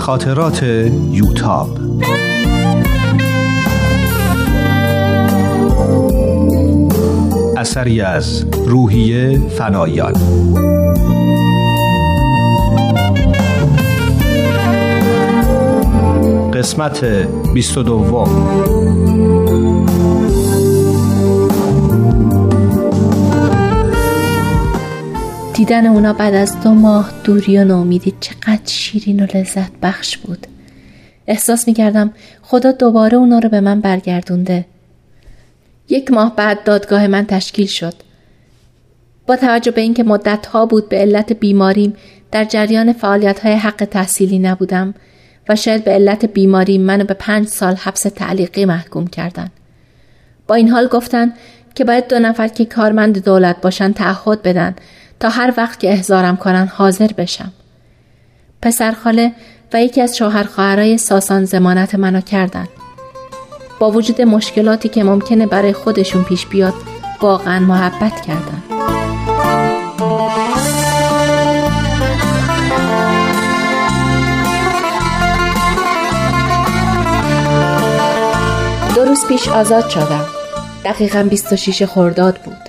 خاطرات یوتاب. اثری از روحیه فنایان. قسمت 22. دیدن اونا بعد از 2 ماه دوری و ناامیدی چقدر شیرین و لذت بخش بود. احساس می‌کردم خدا دوباره اونا رو به من برگردونده. 1 ماه بعد دادگاه من تشکیل شد. با توجه به اینکه مدت‌ها بود به علت بیماریم در جریان فعالیت‌های حق تحصیلی نبودم و شاید به علت بیماریم منو به 5 سال حبس تعلیقی محکوم کردن. با این حال گفتن که باید 2 نفر که کارمند دولت باشن تعهد بدن تا هر وقت که احضارم کنن حاضر بشم. پسرخاله و یکی از شوهر خواهرای ساسان ضمانت منو کردن. با وجود مشکلاتی که ممکنه برای خودشون پیش بیاد واقعا محبت کردن. دو روز پیش آزاد شدم. دقیقاً 26 خرداد بود.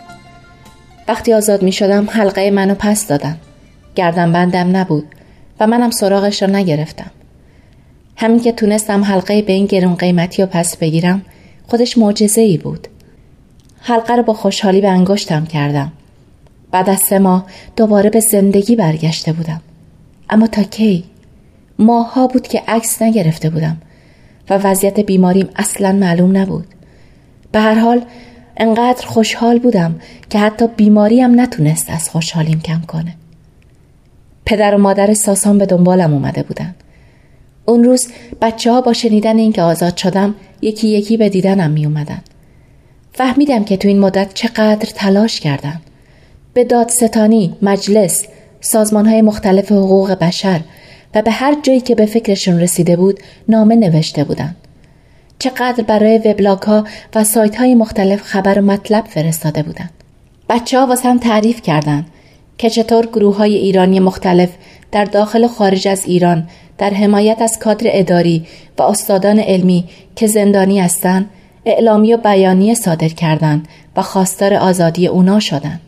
وقتی آزاد می شدم حلقه منو پس دادن. گردنبندم نبود و منم سراغش رو نگرفتم. همین که تونستم حلقه به این گرون قیمتی رو پس بگیرم خودش معجزه‌ای بود. حلقه رو با خوشحالی به انگشتم کردم. بعد از 3 ماه دوباره به زندگی برگشته بودم. اما تا کی؟ ماه‌ها بود که عکس نگرفته بودم و وضعیت بیماریم اصلاً معلوم نبود. به هر حال انقدر خوشحال بودم که حتی بیماریم نتونست از خوشحالیم کم کنه. پدر و مادر ساسان به دنبالم اومده بودن. اون روز بچه‌ها با شنیدن این که آزاد شدم یکی یکی به دیدنم می اومدن. فهمیدم که تو این مدت چقدر تلاش کردن. به دادستانی، مجلس، سازمان‌های مختلف حقوق بشر و به هر جایی که به فکرشون رسیده بود نامه نوشته بودن. چقدر برای وبلاگ‌ها و سایت‌های مختلف خبر و مطلب فرستاده بودن. بچه‌ها واسم تعریف کردن که چطور گروه‌های ایرانی مختلف در داخل و خارج از ایران در حمایت از کادر اداری و استادان علمی که زندانی هستن اعلامیه و بیانیه صادر کردن و خواستار آزادی اونا شدن.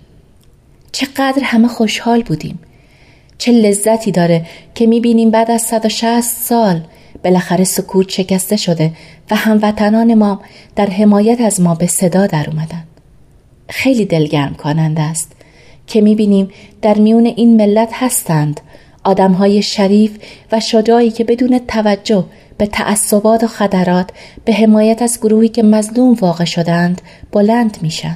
چقدر همه خوشحال بودیم. چه لذتی داره که می‌بینیم بعد از 160 سال بالاخره سکوت شکسته شده و هموطنان ما در حمایت از ما به صدا در اومدن. خیلی دلگرم کننده است که می‌بینیم در میون این ملت هستند آدم‌های شریف و شجاعی که بدون توجه به تعصبات و خطرات به حمایت از گروهی که مظلوم واقع شدند بلند میشن.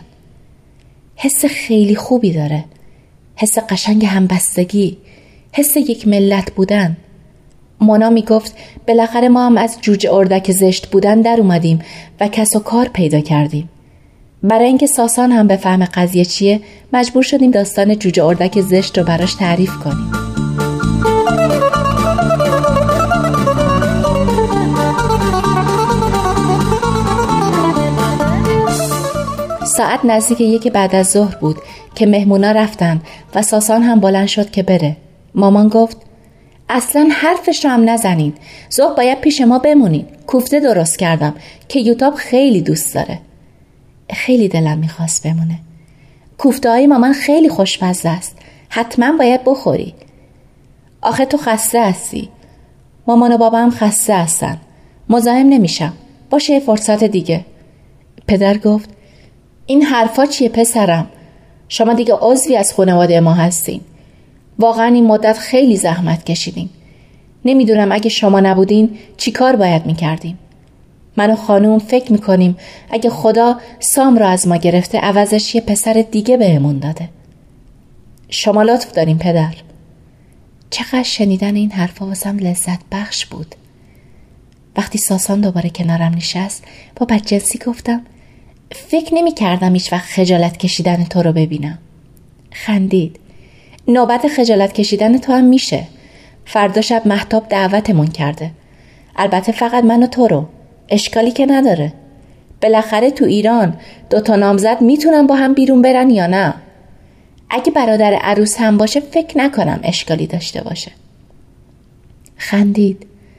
حس خیلی خوبی داره. حس قشنگ همبستگی، حس یک ملت بودن. مونا میگفت بالاخره ما هم از جوجه اردک زشت بودن در اومدیم و کس و کار پیدا کردیم. برای اینکه ساسان هم بفهم قضیه چیه مجبور شدیم داستان جوجه اردک زشت رو براش تعریف کنیم. ساعت نزدیک 1 بعد از ظهر بود که مهمونا رفتن و ساسان هم بلند شد که بره. مامان گفت اصلا حرفش رو هم نزنین. ظهر باید پیش ما بمونین. کوفته درست کردم که یوتاب خیلی دوست داره. خیلی دلم میخواست بمونه. کوفته های مامان خیلی خوشمزه است. حتما باید بخوری. آخه تو خسته هستی. مامان و بابا هم خسته هستن. مزاحم نمیشم. باشه فرصت دیگه. پدر گفت این حرفا چیه پسرم؟ شما دیگه عضوی از خانواده ما هستین. واقعا این مدت خیلی زحمت کشیدیم. نمیدونم اگه شما نبودین چی کار باید میکردیم. من و خانوم فکر میکنیم اگه خدا سام رو از ما گرفته عوضش یه پسر دیگه بهمون داده. شما لطف دارین پدر. چقدر شنیدن این حرفا واسم لذت بخش بود. وقتی ساسان دوباره کنارم نشست با بدجنسی گفتم فکر نمی کردم هیچ وقت خجالت کشیدن تو رو ببینم. خندید. نوبت خجالت کشیدن تو هم میشه. فردا شب مهتاب دعوتمون کرده. البته فقط من و تو رو. اشکالی که نداره. بالاخره تو ایران 2 نامزد میتونن با هم بیرون برن یا نه؟ اگه برادر عروس هم باشه فکر نکنم اشکالی داشته باشه. خندید.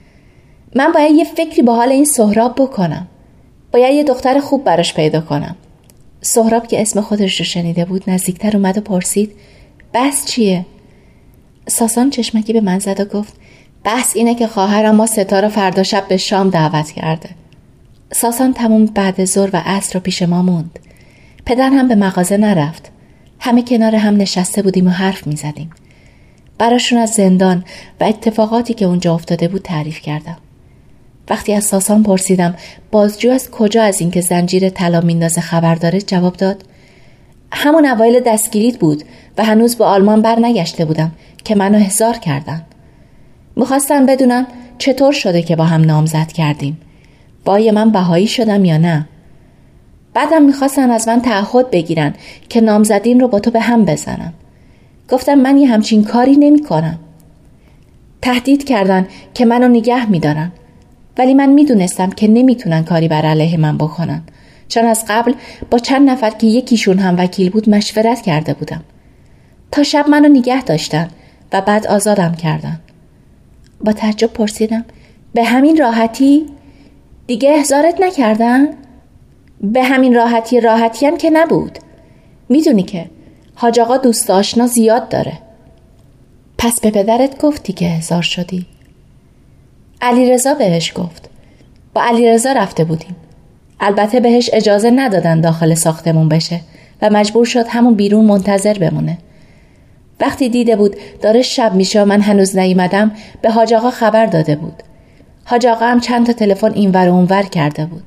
من باید یه فکری به حال این سهراب بکنم. باید یه دختر خوب براش پیدا کنم. سهراب که اسم خودش رو شنیده بود نزدیکتر اومد و پرسید بحث چیه؟ ساسان چشمکی به من زد و گفت بحث اینه که خواهرم ما ستاره فردا شب به شام دعوت کرده. ساسان تمام بعد ظهر و عصر رو پیش ما موند. پدر هم به مغازه نرفت. همه کنار هم نشسته بودیم و حرف می زدیم. براشون از زندان و اتفاقاتی که اونجا افتاده بود تعریف کردم. وقتی از ساسان پرسیدم بازجو از کجا از اینکه زنجیر طلا میندازه خبر داره، جواب داد همون اوایل دستگیریت بود و هنوز به آلمان بر نگشته بودم که منو احضار کردن. میخواستن بدونن چطور شده که با هم نامزد کردیم، با من بهایی شدم یا نه. بعدم میخواستن از من تعهد بگیرن که نامزدیم رو با تو به هم بزنم. گفتم من یه همچین کاری نمی کنم. تهدید کردن که منو نگه میدارن، ولی من میدونستم که نمیتونن کاری بر علیه من بکنن، چون از قبل با چند نفر که یکیشون هم وکیل بود مشورت کرده بودم. تا شب منو نگه داشتن و بعد آزادم کردن. با تعجب پرسیدم به همین راحتی؟ دیگه احضارت نکردن؟ به همین راحتی هم که نبود. میدونی که حاج آقا دوست آشنا زیاد داره. پس به پدرت گفتی که احضار شدی؟ علیرضا بهش گفت. با علیرضا رفته بودیم. البته بهش اجازه ندادن داخل ساختمون بشه و مجبور شد همون بیرون منتظر بمونه. وقتی دیده بود داره شب میشه و من هنوز نیومدم به حاج آقا خبر داده بود. حاج آقا هم چند تا تلفن اینور و اونور کرده بود.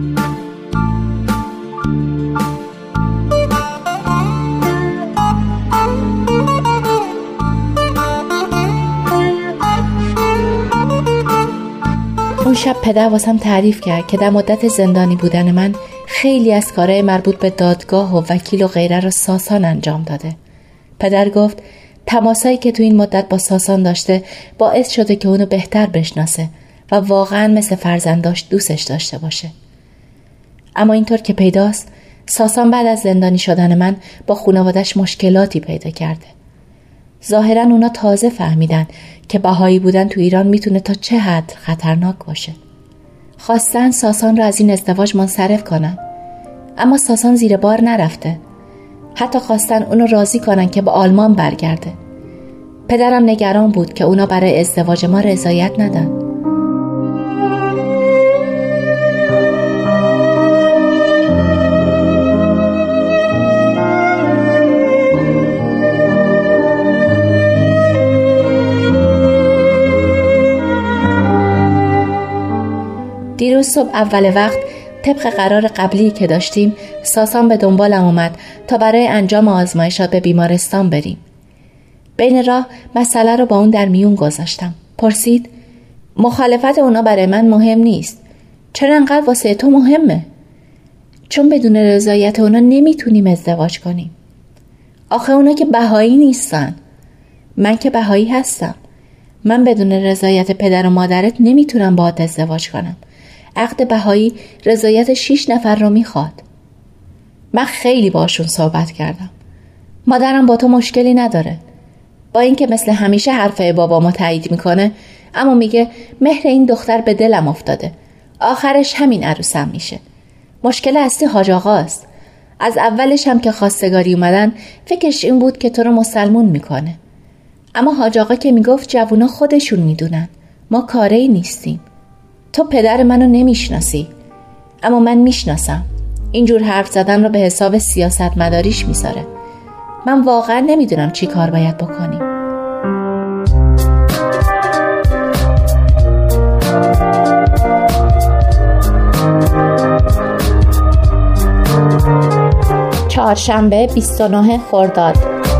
اون شب پدر واسم تعریف کرد که در مدت زندانی بودن من خیلی از کارهای مربوط به دادگاه و وکیل و غیره رو ساسان انجام داده. پدر گفت تماسایی که تو این مدت با ساسان داشته باعث شده که اونو بهتر بشناسه و واقعا مثل فرزنداش دوستش داشته باشه. اما اینطور که پیداست ساسان بعد از زندانی شدن من با خانواده‌اش مشکلاتی پیدا کرده. ظاهراً اونا تازه فهمیدن که بهایی بودن تو ایران میتونه تا چه حد خطرناک باشه. خواستن ساسان رو از این ازدواج منصرف کنن، اما ساسان زیر بار نرفته. حتی خواستن اونو راضی کنن که به آلمان برگرده. پدرم نگران بود که اونا برای ازدواج ما رضایت ندن. دیروز صبح اول وقت طبق قرار قبلی که داشتیم ساسان به دنبالم اومد تا برای انجام آزمایشات به بیمارستان بریم. بین راه مسئله رو با اون در میون گذاشتم. پرسید مخالفت اونا برای من مهم نیست. چرا انقدر واسه تو مهمه؟ چون بدون رضایت اونا نمیتونیم ازدواج کنیم. آخه اونا که بهایی نیستن. من که بهایی هستم. من بدون رضایت پدر و مادرت نمیتونم باهات ازدواج کنم. عقد بهایی رضایت 6 نفر رو میخواد. من خیلی باشون صحبت کردم. مادرم با تو مشکلی نداره. با اینکه مثل همیشه حرفای بابامو تایید میکنه، اما میگه مهر این دختر به دلم افتاده. آخرش همین عروسم میشه. مشکل اصلی حاج آقاست. از اولش هم که خواستگاری اومدن فکرش این بود که تو رو مسلمون میکنه. اما حاج آقا که میگفت جوونا خودشون میدونن. ما کاری نیستیم. تو پدر منو نمیشناسی، اما من میشناسم. اینجور حرف زدن رو به حساب سیاست مداریش میذاره. من واقعا نمیدونم چی کار باید بکنیم. چهارشنبه 29 خرداد.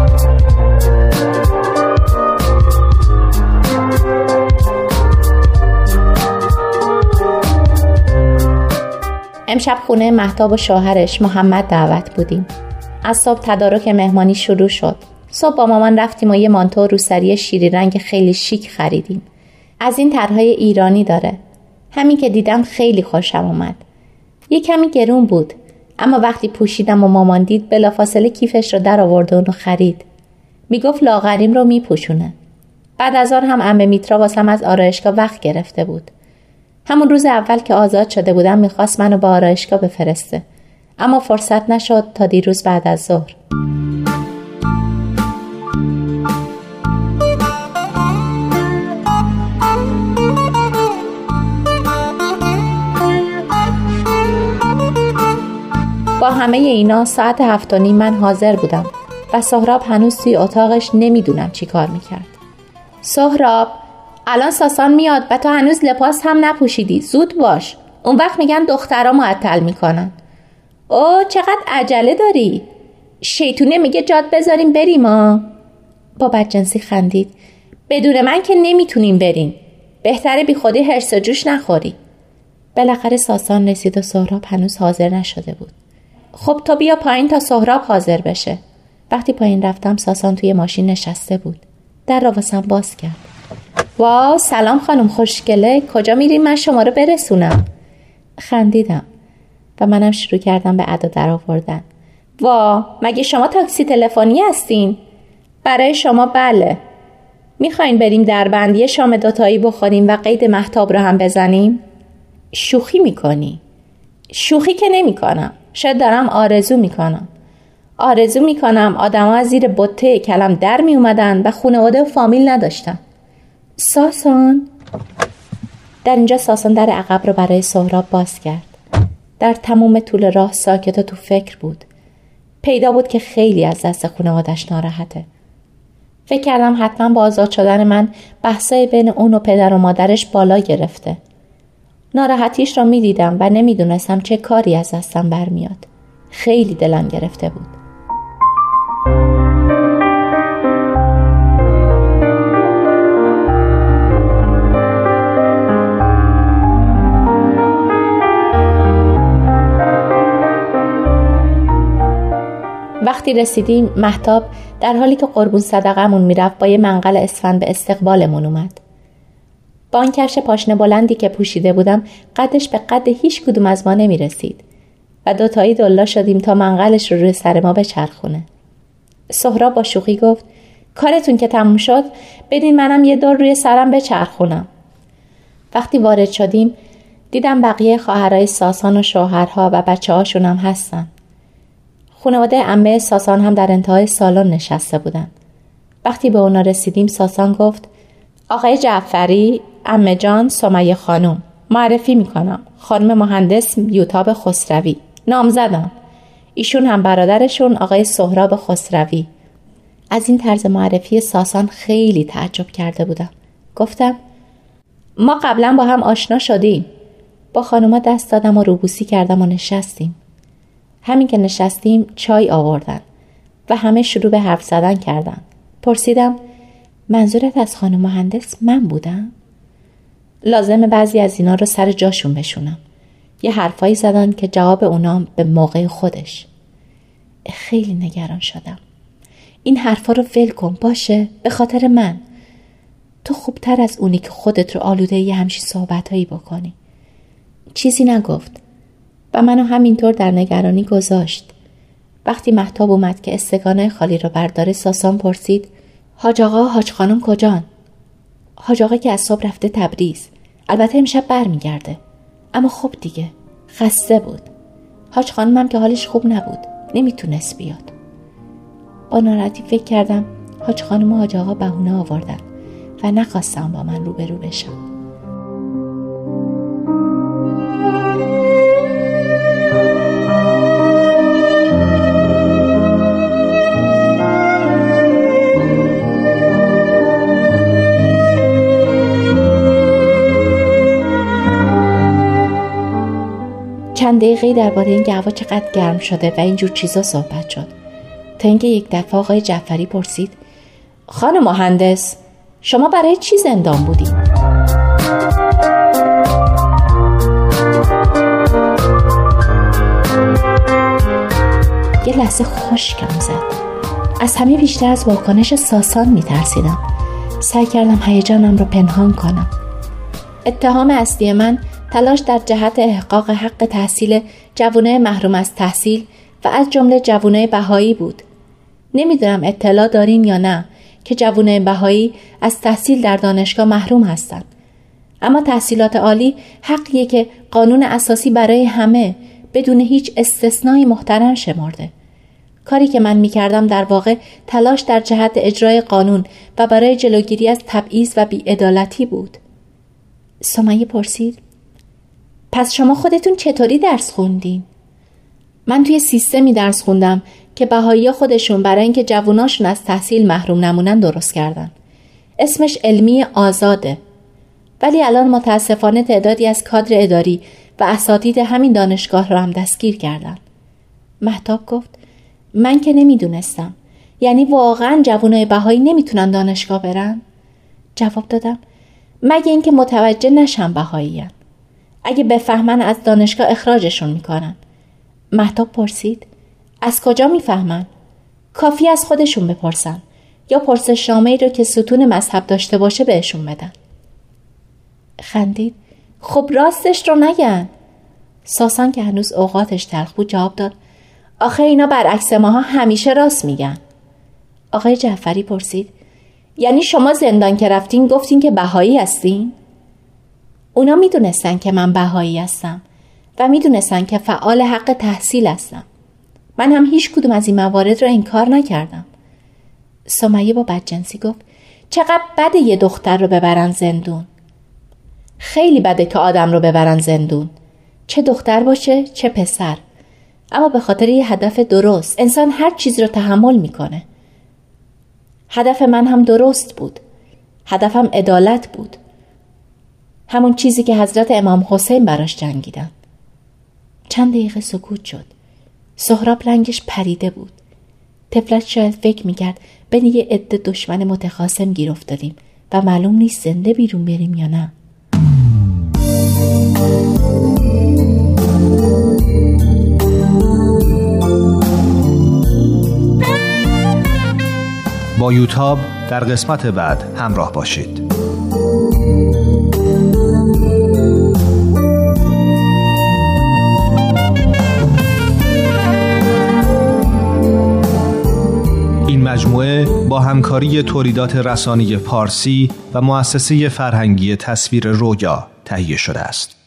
امشب خونه مهتاب و شوهرش محمد دعوت بودیم. از صبح تدارک مهمانی شروع شد. صبح با مامان رفتیم و یه مانتو روسری شیری رنگ خیلی شیک خریدیم. از این طرحهای ایرانی داره. همین که دیدم خیلی خوشم اومد. یه کمی گرون بود، اما وقتی پوشیدم و مامان دید بلافاصله کیفش رو در آورد و اونو خرید. میگفت لاغریم رو میپوشونه. بعد از آن هم عمه میترا واسم از آرایشگاه وقت گرفته بود. همون روز اول که آزاد شده بودم میخواست منو به آرایشگاه بفرسته، اما فرصت نشد تا دیروز بعد از ظهر. با همه اینا ساعت 7:30 من حاضر بودم و سهراب هنوز توی اتاقش نمیدونم چی کار میکرد. سهراب، الان ساسان میاد و تو هنوز لباس هم نپوشیدی، زود باش، اون وقت میگن دخترها معطل میکنن. اوه چقدر عجله داری؟ شیطونه میگه جاد بذاریم بریم ها. با بدجنسی خندید. بدون من که نمیتونیم بریم، بهتره بی خودی هرس و جوش نخوری. بالاخره ساسان رسید و سهراب هنوز حاضر نشده بود. خب تو بیا پایین تا سهراب حاضر بشه. وقتی پایین رفتم ساسان توی ماشین نشسته بود. در را واسم باز کرد. واو سلام خانم خوشگله، کجا میرین من شما رو برسونم؟ خندیدم و منم شروع کردم به ادا در آوردن. وا مگه شما تاکسی تلفنی هستین؟ برای شما بله. میخواین بریم دربندی شام دوتایی بخوریم و قید مهتاب رو هم بزنیم؟ شوخی میکنی؟ شوخی که نمی کنم، شاید دارم آرزو میکنم آدم ها از زیر بطه کلم در می اومدن و خانواده و فامیل نداشتن. ساسان؟ در اینجا ساسان در عقب رو برای سهراب باز کرد. در تمام طول راه ساکت و تو فکر بود. پیدا بود که خیلی از دست خانوادش ناراحته. فکر کردم حتما با آزاد شدن من بحثای بین اون و پدر و مادرش بالا گرفته. ناراحتیش را می دیدم و نمی دونستم چه کاری از دستم برمیاد. خیلی دلم گرفته بود. وقتی رسیدیم مهتاب در حالی که قربون صدقمون میرفت با یه منقل اسفند به استقبالمون اومد. با آن کفش پاشنه بلندی که پوشیده بودم قدش به قد هیچ کدوم از ما نمی رسید و دوتایی دلا شدیم تا منقلش رو روی سر ما بچرخونه. سهراب با شوخی گفت کارتون که تموم شد بدین منم یه دور روی سرم بچرخونم. وقتی وارد شدیم دیدم بقیه خواهرای ساسان و شوهرها و بچه هاشون هم هستن. خانواده عمه ساسان هم در انتهای سالن نشسته بودن. وقتی به اونا رسیدیم ساسان گفت آقای جعفری، عمه جان سمیه خانم، معرفی میکنم، خانم مهندس یوتاب خسروی، نامزدم. ایشون هم برادرشون آقای سهراب خسروی. از این طرز معرفی ساسان خیلی تعجب کرده بودم. گفتم ما قبلا با هم آشنا شدیم. با خانوما دست دادم و روبوسی کردم و نشستیم. همین که نشستیم چای آوردن و همه شروع به حرف زدن کردن. پرسیدم منظورت از خانم مهندس من بودم؟ لازمه بعضی از اینا رو سر جاشون بشونم. یه حرفایی زدن که جواب اونام به موقع خودش. خیلی نگران شدم. این حرفا رو ول کن باشه، به خاطر من. تو خوبتر از اونی که خودت رو آلوده یه همچین صحبتایی بکنی. چیزی نگفت و منو همینطور در نگرانی گذاشت. وقتی مهتاب اومد که استکانه خالی رو برداره ساسان پرسید حاج آقا حاج خانم کجان؟ حاج آقا که از صبح رفته تبریز، البته امشب برمیگرده، اما خب دیگه خسته بود. حاج خانمم که حالش خوب نبود، نمیتونست بیاد. با ناراحتی فکر کردم حاج خانم و حاج آقا بهونه آوردن و نخواستم با من روبرو بشن. چند دقیقه درباره اینکه هوا چقدر گرم شده و اینجور چیزا صحبت شد تا اینکه یک دفعه آقای جعفری پرسید خانم مهندس شما برای چی زندان بودی؟ یه لحظه خشکم زد. از همه بیشتر از واکنش ساسان میترسیدم. سعی کردم هیجانم رو پنهان کنم. اتهام اصلی من تلاش در جهت احقاق حق تحصیل جوانای محروم از تحصیل و از جمله جوانای بهایی بود. نمیدونم اطلاع دارین یا نه که جوانای بهایی از تحصیل در دانشگاه محروم هستند. اما تحصیلات عالی حقیه که قانون اساسی برای همه بدون هیچ استثنایی محترم شمرده. کاری که من می‌کردم در واقع تلاش در جهت اجرای قانون و برای جلوگیری از تبعیض و بی‌عدالتی بود. سمیه پرسید: پس شما خودتون چطوری درس خوندین؟ من توی سیستمی درس خوندم که بهائی‌ها خودشون برای اینکه جووناشون از تحصیل محروم نمونن درست کردن. اسمش علمی آزاده. ولی الان متاسفانه تعدادی از کادر اداری و اساتید همین دانشگاه رو هم دستگیر کردن. مهتاب گفت: من که نمیدونستم. یعنی واقعا جوانای بهایی نمیتونن دانشگاه برن؟ جواب دادم: مگه اینکه متوجه نشن بهایی‌ان. اگه بفهمن از دانشگاه اخراجشون میکنن. مهتاب پرسید: از کجا میفهمن؟ کافی از خودشون بپرسن یا پرسشنامه‌ای رو که ستون مذهب داشته باشه بهشون بدن. خندید: خب راستش رو نگن. ساسان که هنوز اوقاتش تلخ بود جواب داد: آخه اینا برعکس ماها همیشه راست میگن. آقای جعفری پرسید: یعنی شما زندان که رفتین گفتین که بهایی هستین؟ اونا میدونستن که من بهایی هستم و میدونستن که فعال حق تحصیل هستم. من هم هیچ کدوم از این موارد رو انکار نکردم. سمیه با بدجنسی گفت: چقدر بده یه دختر رو ببرن زندون. خیلی بده که آدم رو ببرن زندون، چه دختر باشه چه پسر. اما به خاطر یه هدف درست انسان هر چیز رو تحمل میکنه. هدف من هم درست بود. هدفم عدالت بود. همون چیزی که حضرت امام حسین براش جنگیدن. چند دقیقه سکوت شد. سهراب رنگش پریده بود. طفلت شاید فکر میکرد بین یه عده دشمن متخاصم گیر افتادیم و معلوم نیست زنده بیرون بریم یا نه. با یوتاب در قسمت بعد همراه باشید. این مجموعه با همکاری تولیدات رسانه‌ای فارسی و مؤسسه فرهنگی تصویر رویا تهیه شده است.